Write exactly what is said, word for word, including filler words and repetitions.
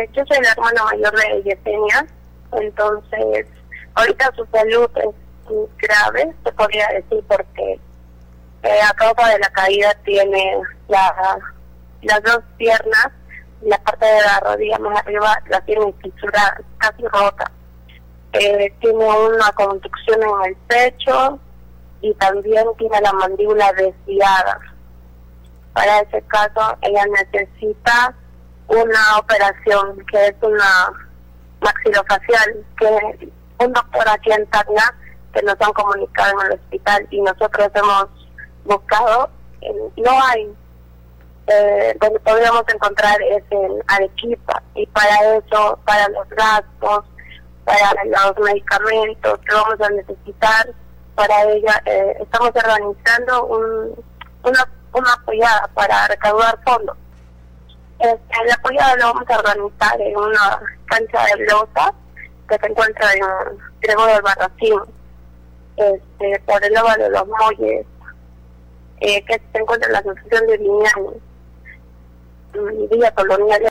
Eh, yo soy la hermana mayor de Yesenia, entonces ahorita su salud es grave, se podría decir, porque eh, a causa de la caída tiene la, las dos piernas, la parte de la rodilla más arriba la tiene fisurada, casi rota. Eh, tiene una contusión en el pecho y también tiene la mandíbula desviada. Para ese caso ella necesita una operación que es una maxilofacial, que un doctor aquí en Tacna que nos han comunicado en el hospital y nosotros hemos buscado, eh, no hay. Eh, donde podríamos encontrar es en Arequipa, y para eso, para los gastos, para los medicamentos que vamos a necesitar, para ella eh, estamos organizando un, una, una apoyada para recaudar fondos. Este, la apoyada lo vamos a organizar en una cancha de losa que se encuentra en Gregorio Albarracín, este, por el óvalo de los Molles, eh, que se encuentra en la asociación de Liñani, Villa Colonial.